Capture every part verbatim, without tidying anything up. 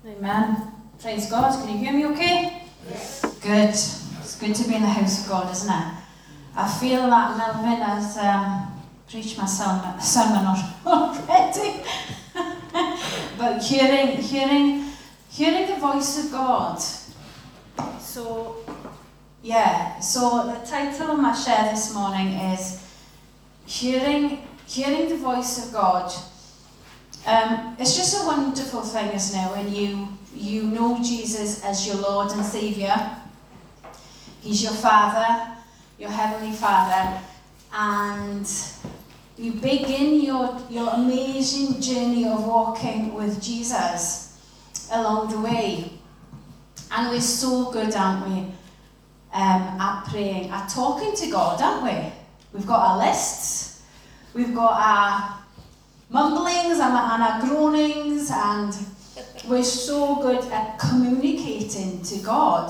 Amen. Praise God. Can you hear me okay? Yes. Good. It's good to be in the house of God, isn't it? I feel that Melvin has um, preached my sermon, sermon already. But hearing, hearing, hearing the voice of God. So, yeah. So the title of my share this morning is Hearing, Hearing the Voice of God. Um, it's just a wonderful thing, isn't it, when you you know Jesus as your Lord and Saviour. He's your Father, your Heavenly Father, and you begin your, your amazing journey of walking with Jesus along the way. And we're so good, aren't we, um, at praying, at talking to God, aren't we? We've got our lists, we've got our mumblings and our, and our groanings, and we're so good at communicating to God.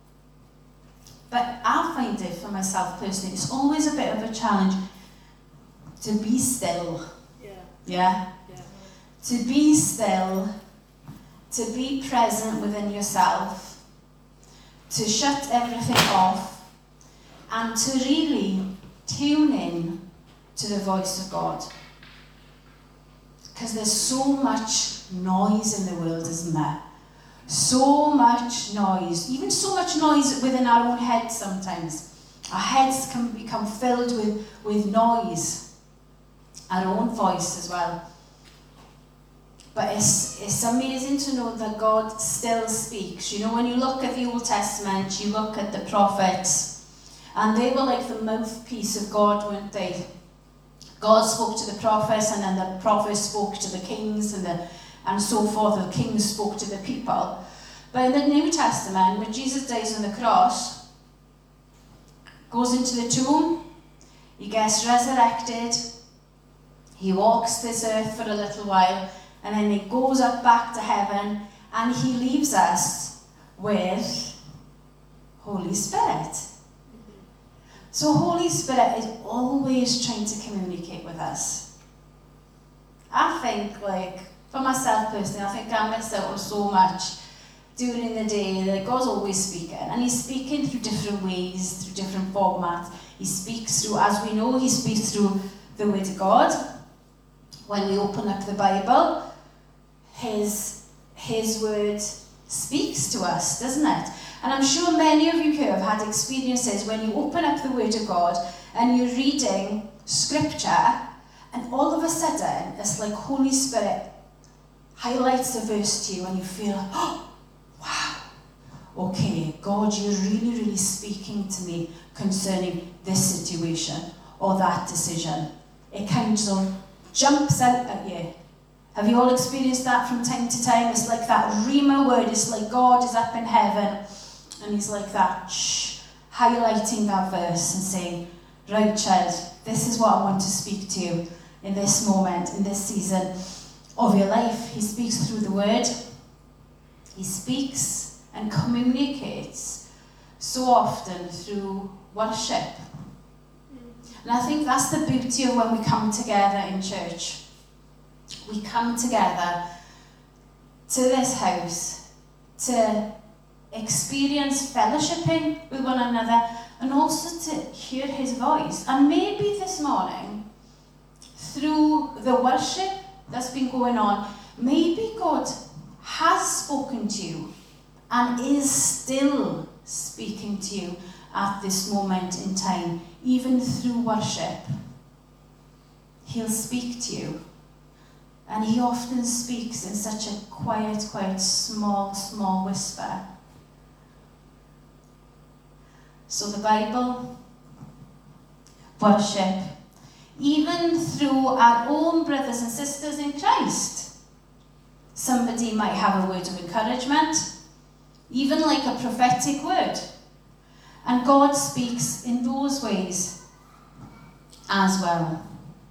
But I find it for myself personally, it's always a bit of a challenge to be still. Yeah. Yeah? Yeah. To be still, to be present within yourself, to shut everything off, and to really tune in to the voice of God. Because there's so much noise in the world, isn't there? So much noise, even so much noise within our own heads sometimes. Our heads can become filled with, with noise, our own voice as well. But it's, it's amazing to know that God still speaks. You know, when you look at the Old Testament, you look at the prophets, and they were like the mouthpiece of God, weren't they? God spoke to the prophets, and then the prophets spoke to the kings, and the and so forth. The kings spoke to the people. But in the New Testament, when Jesus dies on the cross, goes into the tomb, he gets resurrected, he walks this earth for a little while, and then he goes up back to heaven, and he leaves us with Holy Spirit. So Holy Spirit is always trying to communicate with us. I think, like, for myself personally, I think I missed out on so much during the day that God's always speaking. And he's speaking through different ways, through different formats. He speaks through, as we know, he speaks through the Word of God. When we open up the Bible, his, his Word speaks to us, doesn't it? And I'm sure many of you here have had experiences when you open up the Word of God and you're reading Scripture, and all of a sudden, it's like Holy Spirit highlights a verse to you and you feel, oh, wow, okay, God, you're really, really speaking to me concerning this situation or that decision. It kind of jumps out at you. Have you all experienced that from time to time? It's like that Rhema word. It's like God is up in heaven and he's like that, shh, highlighting that verse and saying, right, child, this is what I want to speak to you in this moment, in this season of your life. He speaks through the word. He speaks and communicates so often through worship. And I think that's the beauty of when we come together in church. We come together to this house to experience fellowshipping with one another and also to hear his voice. And maybe this morning, through the worship that's been going on, maybe God has spoken to you and is still speaking to you at this moment in time, even through worship. He'll speak to you. And he often speaks in such a quiet, quiet, small, small whisper. So the Bible, worship, even through our own brothers and sisters in Christ. Somebody might have a word of encouragement, even like a prophetic word. And God speaks in those ways as well.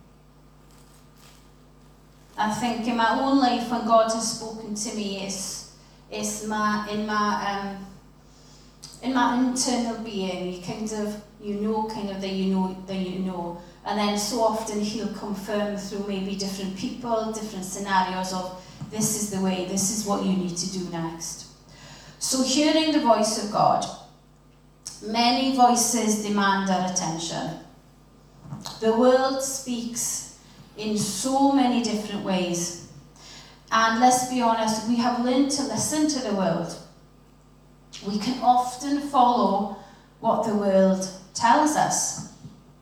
I think in my own life, when God has spoken to me, it's, it's my, in my um, in my internal being. You kind of, you know, kind of that you know that you know. And then so often he'll confirm through maybe different people, different scenarios of this is the way, this is what you need to do next. So hearing the voice of God. Many voices demand our attention. The world speaks in so many different ways. And let's be honest, we have learned to listen to the world. We can often follow what the world tells us.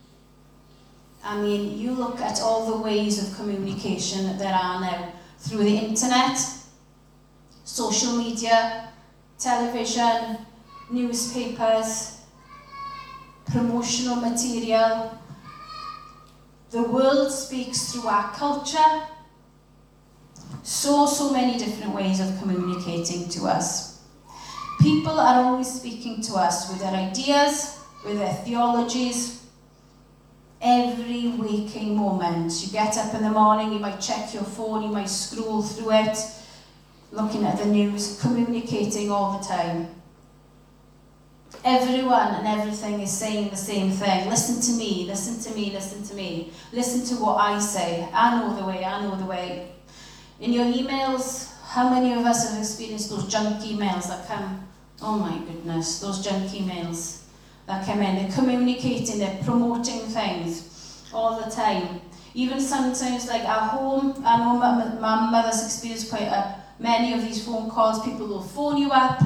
I mean, you look at all the ways of communication that there are now through the internet, social media, television, newspapers, promotional material. The world speaks through our culture. So, so many different ways of communicating to us. People are always speaking to us with their ideas, with their theologies. Every waking moment. You get up in the morning, you might check your phone, you might scroll through it, looking at the news, communicating all the time. Everyone and everything is saying the same thing. Listen to me, listen to me, listen to me. Listen to what I say. I know the way, I know the way. In your emails, how many of us have experienced those junk emails that come? Oh my goodness, those junk emails that come in. They're communicating, they're promoting things all the time. Even sometimes, like at home, I know my, my mother's experienced quite a, many of these phone calls. People will phone you up,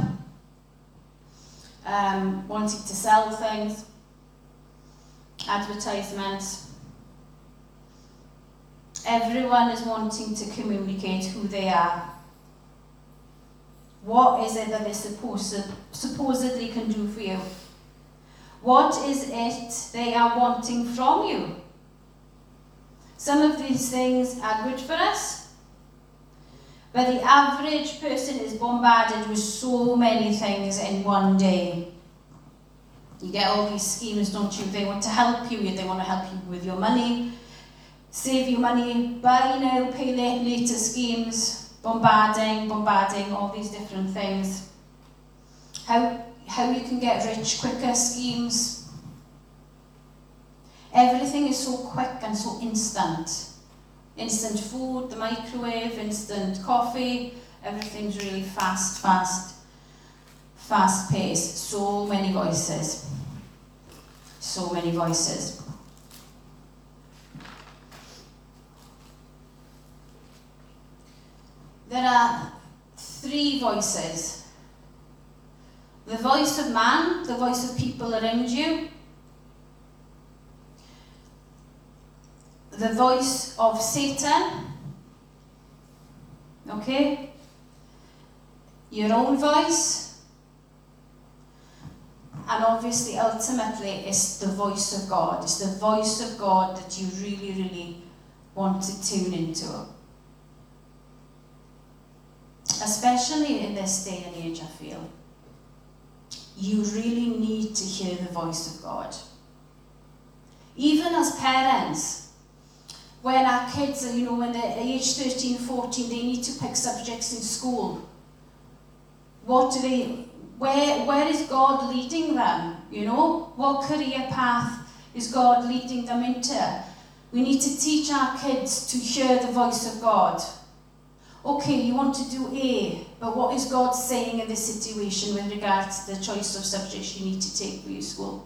um, wanting to sell things, advertisements. Everyone is wanting to communicate who they are. What is it that they supposed, supposedly can do for you? What is it they are wanting from you? Some of these things are good for us, but the average person is bombarded with so many things in one day. You get all these schemes, don't you? They want to help you, they want to help you with your money, save you money, buy now, pay later schemes, bombarding, bombarding, all these different things. How, how you can get rich quicker schemes. Everything is so quick and so instant. Instant food, the microwave, instant coffee, everything's really fast, fast, fast paced. So many voices. So many voices. There are three voices. The voice of man, the voice of people around you. The voice of Satan. Okay? Your own voice. And obviously, ultimately, it's the voice of God. It's the voice of God that you really, really want to tune into. Especially in this day and age, I feel. You really need to hear the voice of God. Even as parents, when our kids are, you know, when they're age thirteen, fourteen, they need to pick subjects in school. What do they, where, where is God leading them? You know, what career path is God leading them into? We need to teach our kids to hear the voice of God. Okay, you want to do A, but what is God saying in this situation with regard to the choice of subjects you need to take for your school?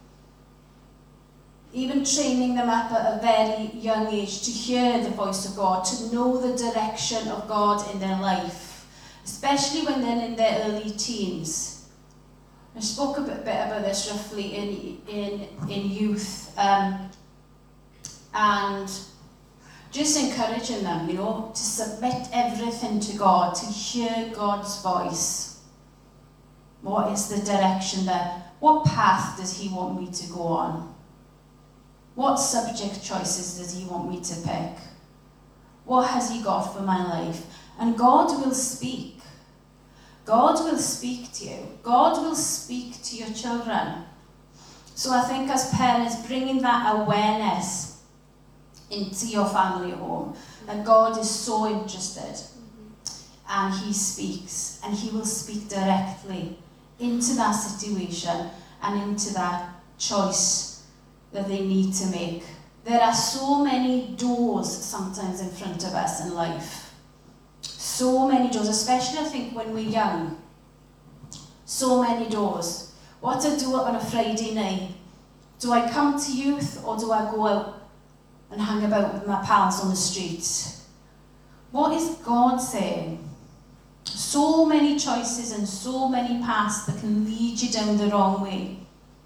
Even training them up at a very young age to hear the voice of God, to know the direction of God in their life, especially when they're in their early teens. I spoke a bit, bit about this roughly in, in, in youth, um, and just encouraging them, you know, to submit everything to God, to hear God's voice. What is the direction there? What path does He want me to go on? What subject choices does He want me to pick? What has He got for my life? And God will speak. God will speak to you. God will speak to your children. So I think as parents, bringing that awareness into your family home, and God is so interested, mm-hmm. and He speaks, and He will speak directly into that situation and into that choice that they need to make. There are so many doors sometimes in front of us in life, So many doors, especially I think when we're young. So many doors. What to do on a Friday night? Do I come to youth or do I go out and hang about with my pals on the streets? What is God saying? So many choices and so many paths that can lead you down the wrong way.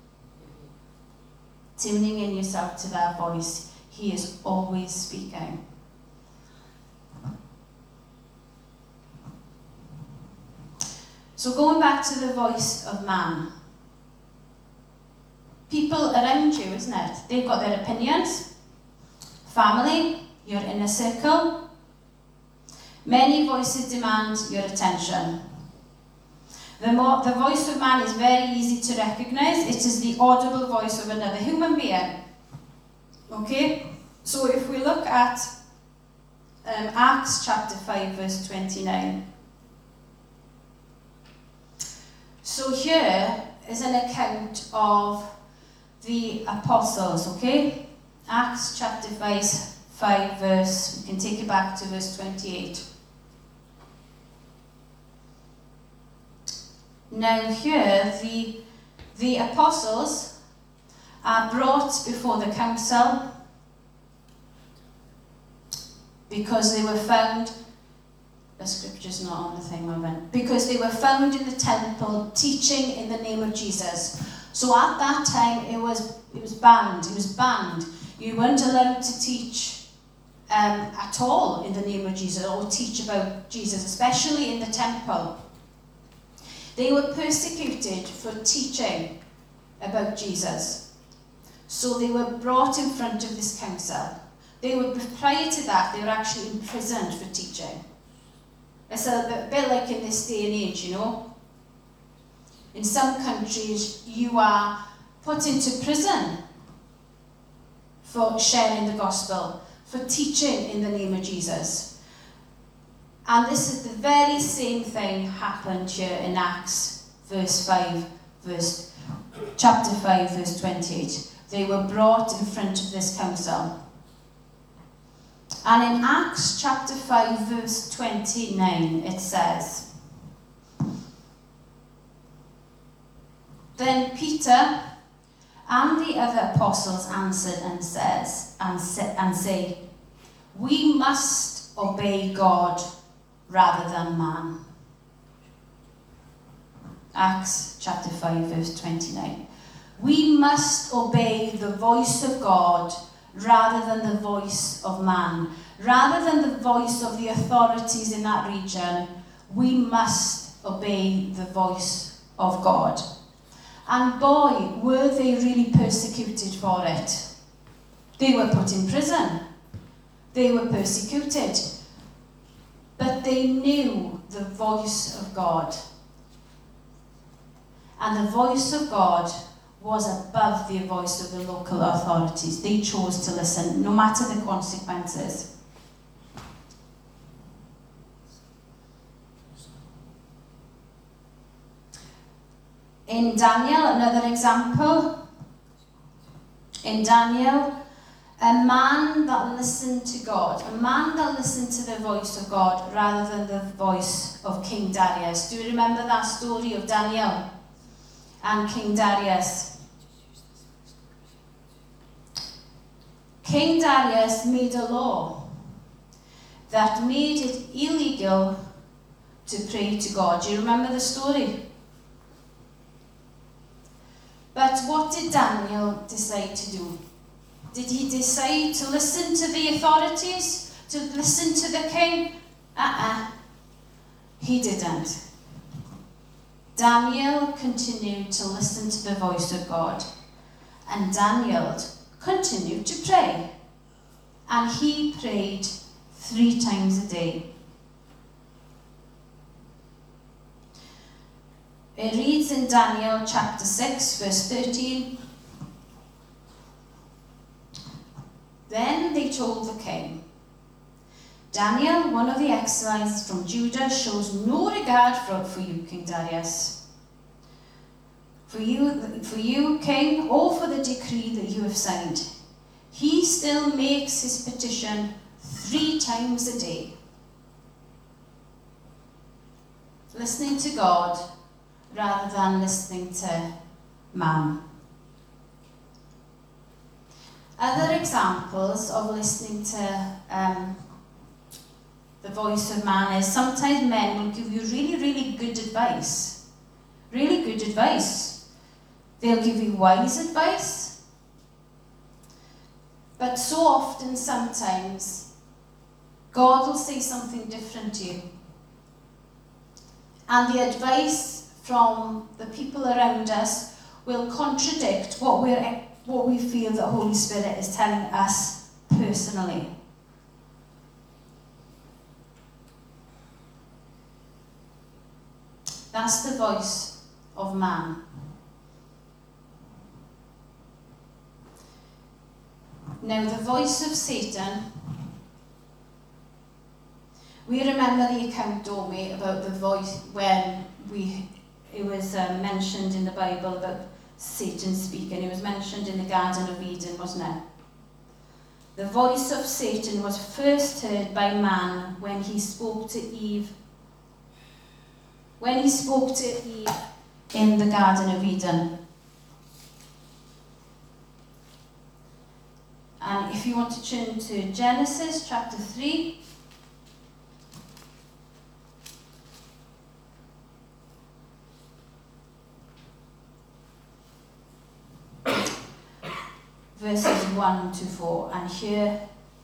Tuning in yourself to that voice. He is always speaking. So going back to the voice of man. People around you, isn't it? They've got their opinions. Family, your inner circle. Many voices demand your attention. The, more, the voice of man is very easy to recognise. It is the audible voice of another human being. Okay? So if we look at um, Acts chapter five, verse twenty-nine. So here is an account of the apostles, okay? Acts chapter five, five verse, we can take it back to verse twenty-eight. Now here, the, the apostles are brought before the council because they were found, the scripture's not on the thing, moment, because they were found in the temple teaching in the name of Jesus. So at that time, it was it was banned. It was banned. You weren't allowed to teach um, at all in the name of Jesus or teach about Jesus, especially in the temple. They were persecuted for teaching about Jesus. So they were brought in front of this council. They were, prior to that, they were actually imprisoned for teaching. It's a bit, a bit like in this day and age, you know. In some countries, you are put into prison for sharing the gospel, for teaching in the name of Jesus. And this is the very same thing happened here in Acts, verse five, verse, chapter five, verse twenty-eight. They were brought in front of this council. And in Acts chapter five, verse twenty-nine, it says, Then Peter and the other apostles answered and says and, sa- and say, We must obey God rather than man. Acts chapter five, verse twenty-nine. We must obey the voice of God rather than the voice of man. Rather than the voice of the authorities in that region, we must obey the voice of God. And boy, were they really persecuted for it. They were put in prison. They were persecuted. But they knew the voice of God. And the voice of God was above the voice of the local authorities. They chose to listen, no matter the consequences. In Daniel, another example, in Daniel, a man that listened to God, a man that listened to the voice of God rather than the voice of King Darius. Do you remember that story of Daniel and King Darius? King Darius made a law that made it illegal to pray to God. Do you remember the story? But what did Daniel decide to do? Did he decide to listen to the authorities? To listen to the king? Uh-uh. He didn't. Daniel continued to listen to the voice of God. And Daniel continued to pray. And he prayed three times a day. It reads in Daniel chapter six, verse thirteen. Then they told the king, Daniel, one of the exiles from Judah, shows no regard for, for you, King Darius. For you, for you, king, or for the decree that you have signed. He still makes his petition three times a day. listening to God rather than listening to man. Other examples of listening to um, the voice of man is sometimes men will give you really, really good advice. Really good advice. They'll give you wise advice. But so often, sometimes, God will say something different to you. And the advice from the people around us will contradict what we're what we feel the Holy Spirit is telling us personally. That's the voice of man. Now, the voice of Satan, we remember the account, don't we, about the voice when we it was um, mentioned in the Bible about Satan speaking. It was mentioned in the Garden of Eden, wasn't it? The voice of Satan was first heard by man when he spoke to Eve. When he spoke to Eve in the Garden of Eden. And if you want to turn to Genesis chapter three. Verses one to four, and here,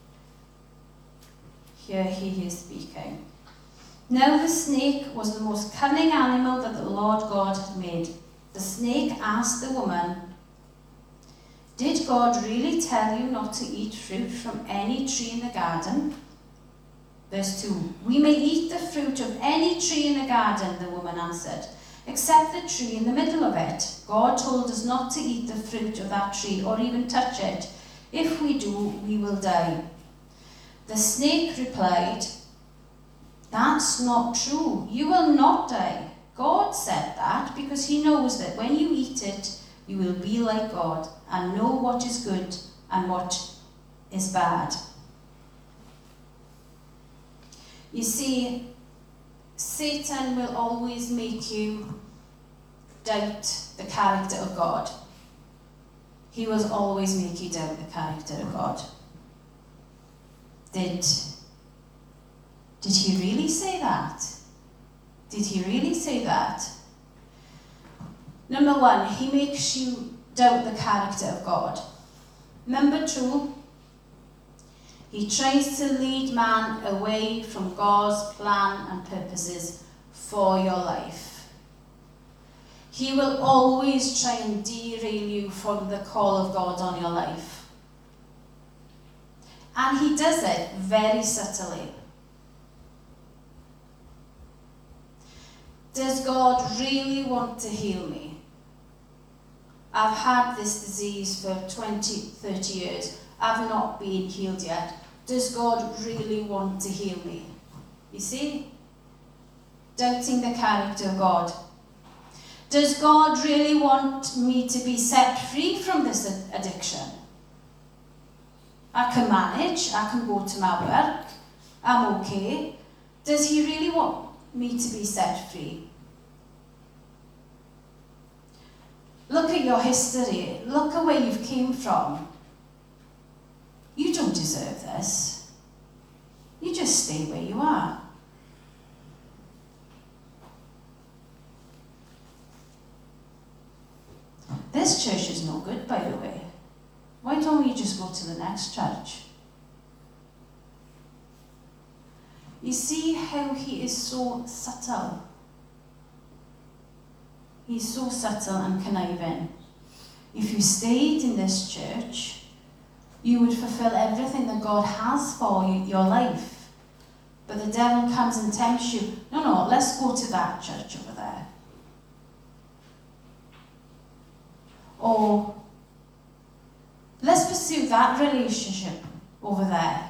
here he is speaking. Now the snake was the most cunning animal that the Lord God had made. The snake asked the woman, "Did God really tell you not to eat fruit from any tree in the garden?" Verse two, "We may eat the fruit of any tree in the garden," the woman answered, "except the tree in the middle of it. God told us not to eat the fruit of that tree or even touch it. If we do, we will die." The snake replied, "That's not true. You will not die. God said that because he knows that when you eat it, you will be like God and know what is good and what is bad." You see, Satan will always make you doubt the character of God. He will always make you doubt the character of God. Did, did he really say that? Did he really say that? Number one, he makes you doubt the character of God. Number two, he tries to lead man away from God's plan and purposes for your life. He will always try and derail you from the call of God on your life. And he does it very subtly. Does God really want to heal me? I've had this disease for twenty, thirty years. I've not been healed yet. Does God really want to heal me? You see? Doubting the character of God. Does God really want me to be set free from this addiction? I can manage. I can go to my work. I'm okay. Does he really want me to be set free? Look at your history. Look at where you've came from. You don't deserve this. You just stay where you are. This church is no good, by the way. Why don't we just go to the next church? You see how he is so subtle. He's so subtle and conniving. If you stayed in this church, you would fulfill everything that God has for you, your life. But the devil comes and tempts you. No, no, let's go to that church over there. Or let's pursue that relationship over there.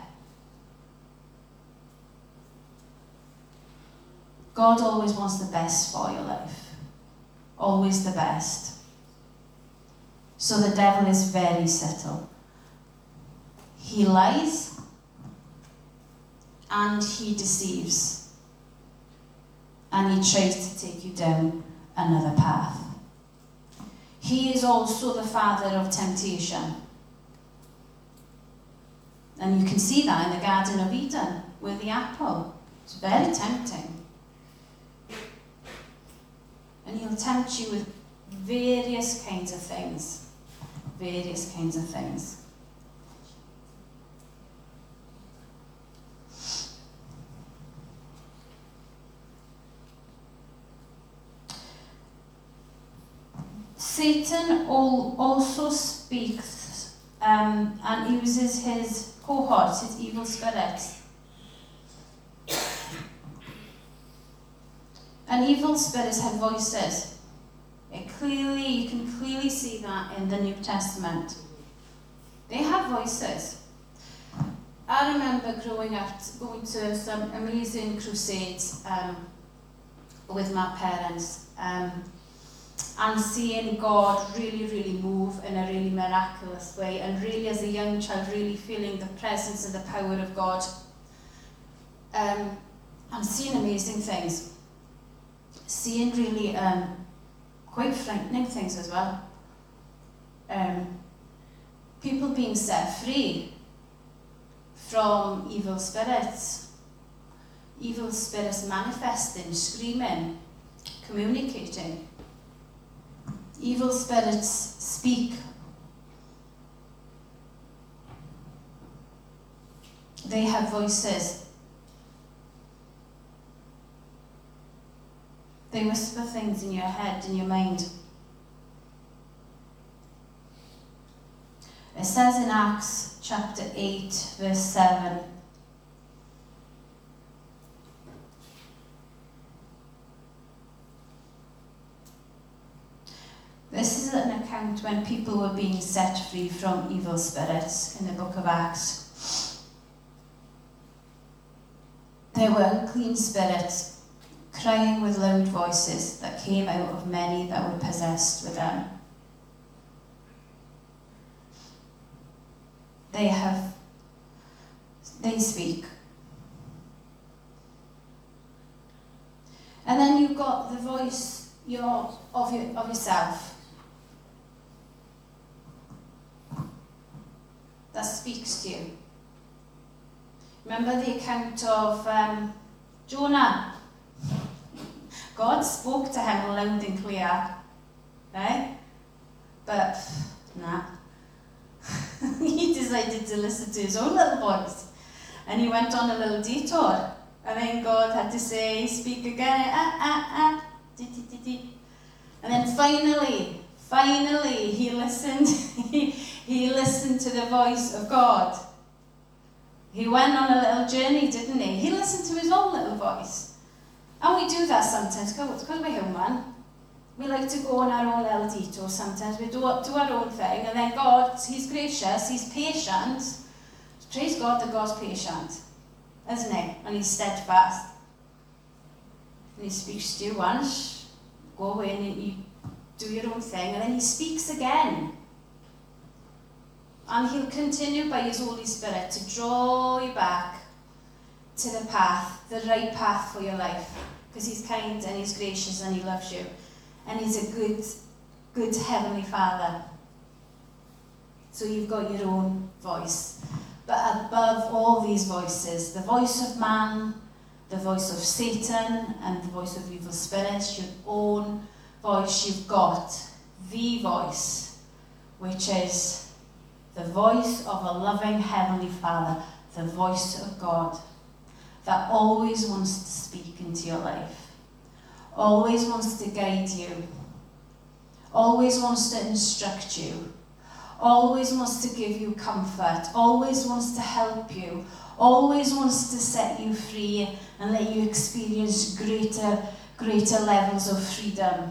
God always wants the best for your life. Always the best. So the devil is very subtle. He lies and he deceives. and he tries to take you down another path. He is also the father of temptation. And you can see that in the Garden of Eden with the apple. It's very tempting. And he'll tempt you with various kinds of things. Various kinds of things. Satan also speaks um, and uses his cohorts, his evil spirits. And evil spirits have voices. It clearly, you can clearly see that in the New Testament. They have voices. I remember growing up, going to some amazing crusades um, with my parents. Um, and seeing God really, really move in a really miraculous way, and really as a young child really feeling the presence and the power of God, um, and seeing amazing things, seeing really um, quite frightening things as well. Um, people being set free from evil spirits, evil spirits manifesting, screaming, communicating. Evil spirits speak. They have voices. They whisper things in your head, in your mind. It says in Acts chapter eight, verse seven, this is an account when people were being set free from evil spirits in the book of Acts. There were unclean spirits crying with loud voices that came out of many that were possessed with them. They have, they speak. And then you've got the voice your, of, your, of yourself that speaks to you. Remember the account of um, Jonah? God spoke to him loud and clear, right? But, nah. He decided to listen to his own little voice. And he went on a little detour. And then God had to say, speak again, ah, ah, ah, di, di, di, di. And then finally, finally, he listened. he, he listened to the voice of God. He went on a little journey, didn't he? He listened to his own little voice. And we do that sometimes, because we're human. We like to go on our own little detour sometimes. We do, do our own thing, and then God, he's gracious, he's patient. Praise God that God's patient, isn't he? And he's steadfast. And he speaks to you once, go away and you do your own thing, and then he speaks again. And he'll continue by his Holy Spirit to draw you back to the path, the right path for your life. Because he's kind and he's gracious and he loves you. And he's a good, good Heavenly Father. So you've got your own voice. But above all these voices, the voice of man, the voice of Satan, and the voice of evil spirits, your own voice, you've got the voice, which is the voice of a loving Heavenly Father, the voice of God, that always wants to speak into your life, always wants to guide you, always wants to instruct you, always wants to give you comfort, always wants to help you, always wants to set you free and let you experience greater, greater levels of freedom.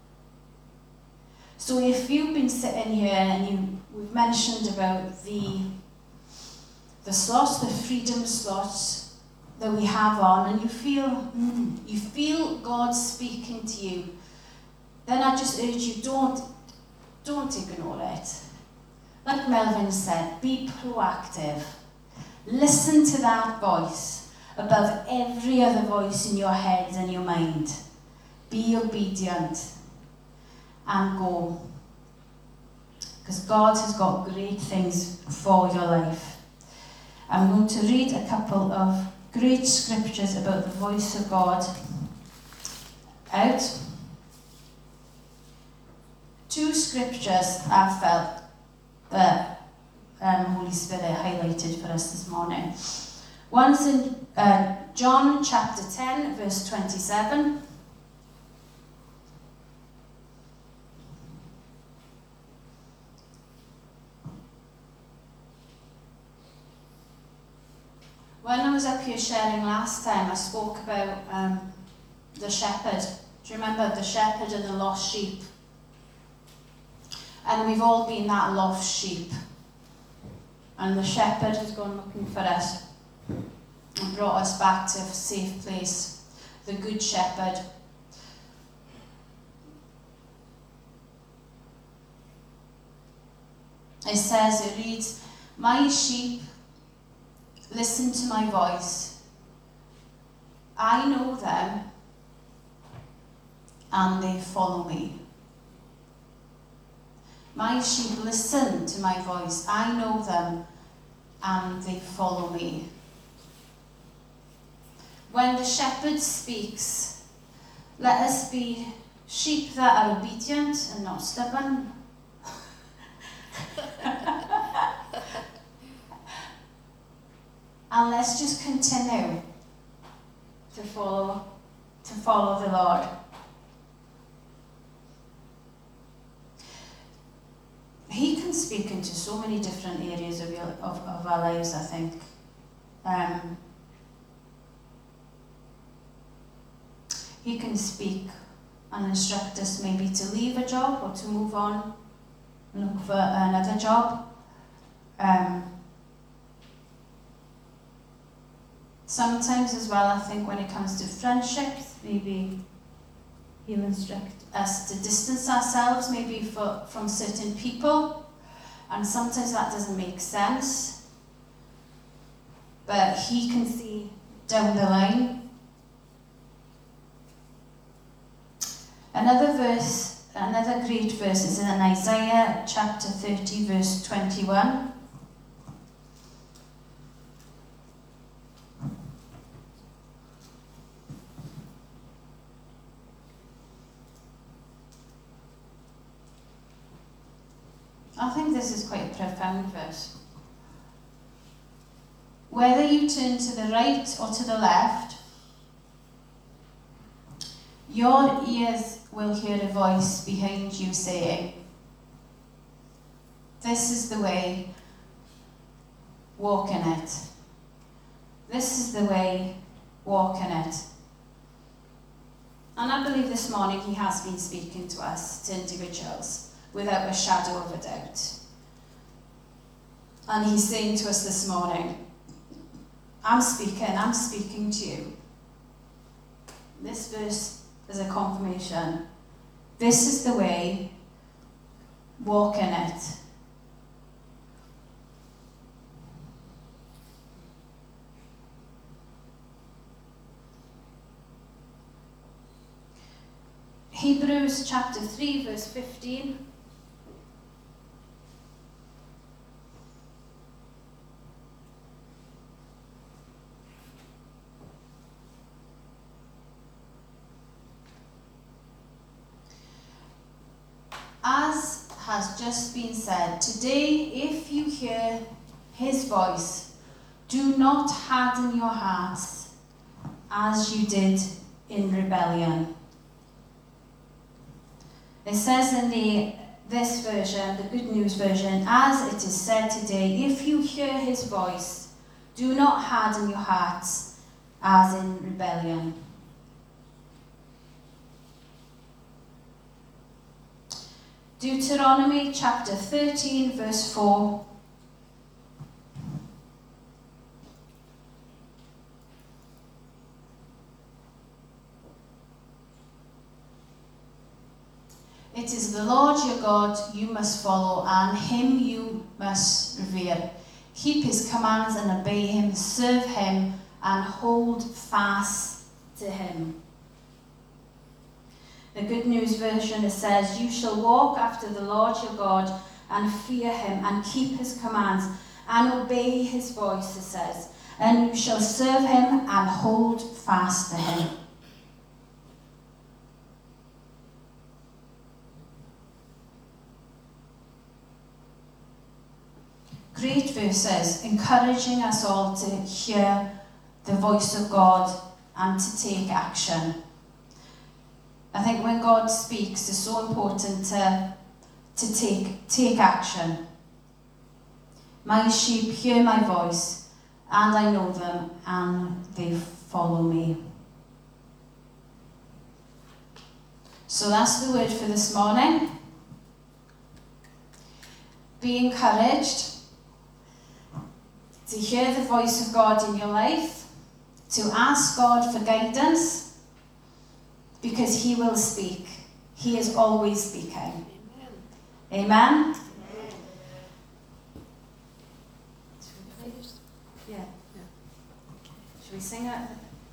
So if you've been sitting here and you, we've mentioned about the, the slots, the freedom slots that we have on, and you feel, mm, you feel God speaking to you, then I just urge you, don't, don't ignore it. Like Melvin said, be proactive. Listen to that voice. above every other voice in your head and your mind. Be obedient and go. Because God has got great things for your life. I'm going to read a couple of great scriptures about the voice of God out. Two scriptures I felt that um, Holy Spirit highlighted for us this morning. One's in uh, John chapter ten, verse twenty-seven. When I was up here sharing last time, I spoke about um, the shepherd. Do you remember the shepherd and the lost sheep? And we've all been that lost sheep. And the shepherd has gone looking for us and brought us back to a safe place. The good shepherd. It says, it reads, "My sheep listen to my voice. I know them and they follow me." My sheep listen to my voice. I know them and they follow me. When the shepherd speaks, let us be sheep that are obedient and not stubborn. And let's just continue to follow, to follow the Lord. He can speak into so many different areas of, your, of, of our lives, I think. Um, he can speak and instruct us maybe to leave a job or to move on and look for another job. Um, sometimes as well, I think when it comes to friendships, maybe he'll instruct us to distance ourselves maybe for, from certain people, and sometimes that doesn't make sense, but he can see down the line. Another verse, another great verse is in Isaiah chapter thirty, verse twenty-one. I think this is quite a profound verse. "Whether you turn to the right or to the left, your ears will hear a voice behind you saying, 'This is the way, walk in it. This is the way, walk in it.'" And I believe this morning he has been speaking to us, to individuals, without a shadow of a doubt. And he's saying to us this morning, I'm speaking, I'm speaking to you. This verse is a confirmation. This is the way, walk in it. Hebrews chapter three, verse fifteen. As has just been said, today, if you hear his voice, do not harden your hearts as you did in rebellion. It says in the this version, the Good News version, as it is said today, if you hear his voice, do not harden your hearts as in rebellion. Deuteronomy chapter thirteen, verse four. It is the Lord your God you must follow, and him you must revere. Keep his commands and obey him, serve him and hold fast to him. The Good News version, it says, you shall walk after the Lord your God and fear him and keep his commands and obey his voice, it says, and you shall serve him and hold fast to him. Great verses, encouraging us all to hear the voice of God and to take action. I think when God speaks, it's so important to, to take, take action. My sheep hear my voice, and I know them, and they follow me. So that's the word for this morning. Be encouraged to hear the voice of God in your life, to ask God for guidance, because he will speak. He is always speaking. Amen? Amen? Yeah. yeah. Should we sing it?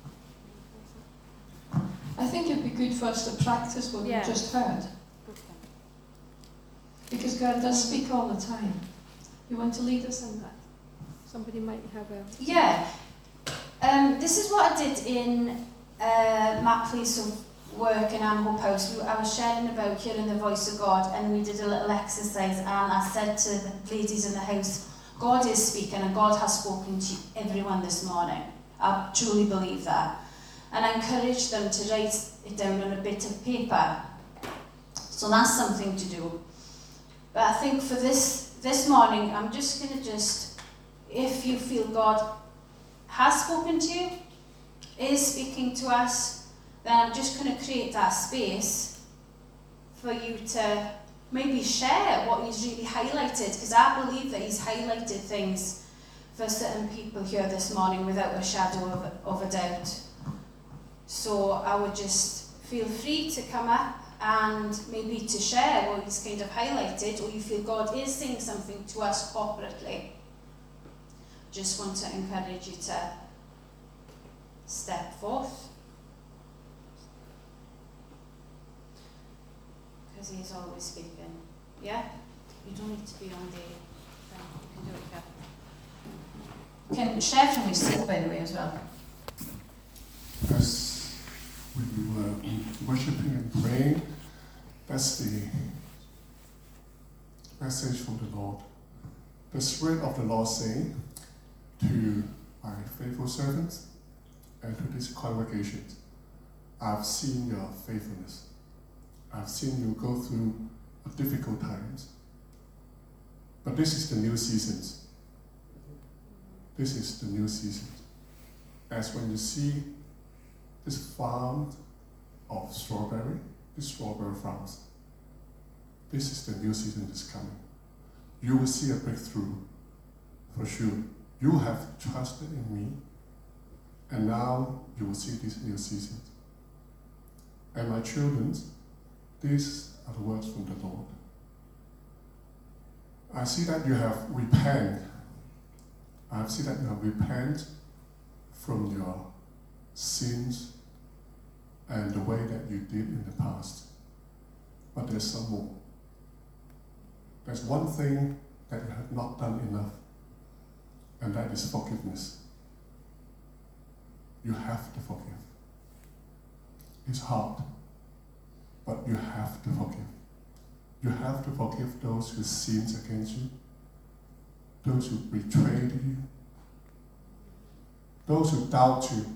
I think it'd be good for us to practice what yeah. we just heard. Okay. Because God does speak all the time. You want to lead us in that? Somebody might have a... Yeah. Um, this is what I did in uh, my place of work in Ann Hope House. I was sharing about hearing the voice of God, and we did a little exercise, and I said to the ladies in the house, God is speaking, and God has spoken to everyone this morning. I truly believe that. And I encouraged them to write it down on a bit of paper. So that's something to do. But I think for this, this morning, I'm just going to just, if you feel God has spoken to you, is speaking to us, then I'm just going to create that space for you to maybe share what he's really highlighted, because I believe that he's highlighted things for certain people here this morning without a shadow of, of a doubt. So I would just feel free to come up and maybe to share what he's kind of highlighted, or you feel God is saying something to us corporately. Just want to encourage you to step forth, because he's always speaking. Yeah? You don't need to be on the thing. You can do it here. Can share from your seat, by the way, as well. As we were worshiping and praying, that's the message from the Lord. The Spirit of the Lord saying to my faithful servants and to this congregation, I've seen your faithfulness. I've seen you go through difficult times. But this is the new season. This is the new season. As when you see this farm of strawberry, these strawberry farms, this is the new season that's coming. You will see a breakthrough for sure. You have trusted in me, and now you will see this new season. And my children, these are the words from the Lord. I see that you have repented. I see that you have repented from your sins and the way that you did in the past. But there's some more. There's one thing that you have not done enough, and that is forgiveness. You have to forgive. It's hard, but you have to forgive. You have to forgive those who sinned against you, those who betrayed you, those who doubt you,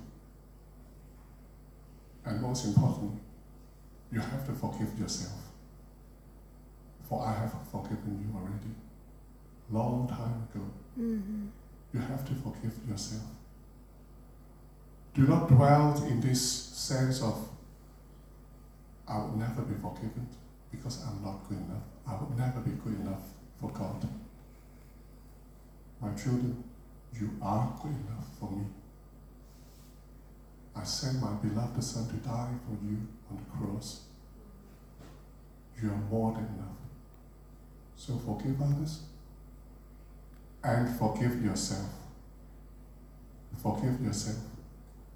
and most importantly, you have to forgive yourself. For I have forgiven you already, long time ago. Mm-hmm. You have to forgive yourself. Do not dwell in this sense of, I will never be forgiven because I'm not good enough. I will never be good enough for God. My children, you are good enough for me. I sent my beloved Son to die for you on the cross. You are more than enough. So forgive others and forgive yourself. Forgive yourself.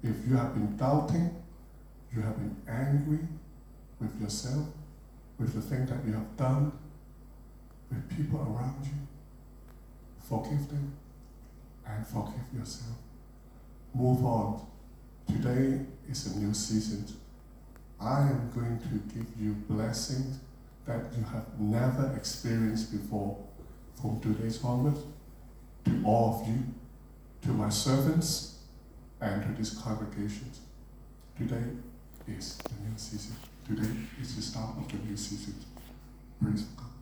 If you have been doubting, you have been angry with yourself, with the thing that you have done, with people around you, forgive them and forgive yourself. Move on. Today is a new season. I am going to give you blessings that you have never experienced before from today's onwards, to all of you, to my servants, and to this congregation. Today is the new season. Today is the start of the new season. Praise God.